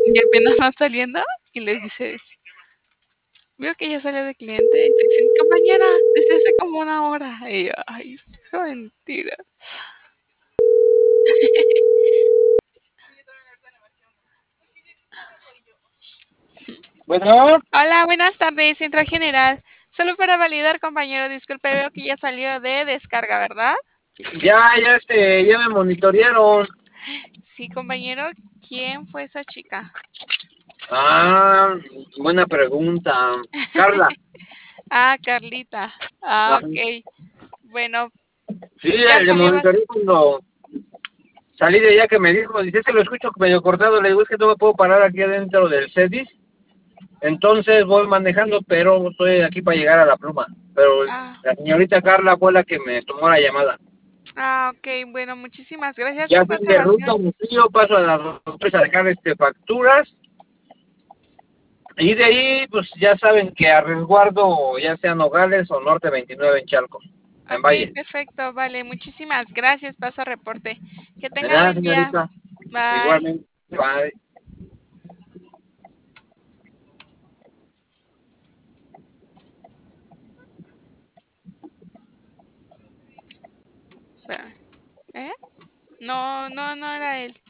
Y apenas van saliendo y les dice, veo que ya salió de cliente. Y te dicen, compañera, desde hace como una hora. Y yo, ay, qué mentira. Bueno, Hola, buenas tardes, Central General. Solo para validar, compañero, disculpe, veo que ya salió de descarga, ¿verdad? ya me monitorearon. Sí, compañero, ¿quién fue esa chica? Ah, buena pregunta. Carla. Ah, Carlita. Ah, Ajá. ok. Bueno, Sí, ya le salió. monitoreé cuando salí de allá que me dijo, dice, es que lo escucho medio cortado, le digo, es que no me puedo parar aquí adentro del CEDIS, entonces voy manejando, pero estoy aquí para llegar a la pluma. Pero Ah, la señorita Carla fue la que me tomó la llamada. ok. Bueno, muchísimas gracias. Ya ¿Qué fin de ruta, observación? mi tío, paso a las dos a dejar facturas. Y de ahí, pues ya saben que a resguardo, ya sea Nogales o Norte 29 en Chalco, en Ok, Valle. perfecto. Vale, muchísimas gracias. Paso a reporte. Que De tenga nada, buen día. señorita. Bye. Igualmente. Bye. Espera. ¿Eh? No, no, no era él.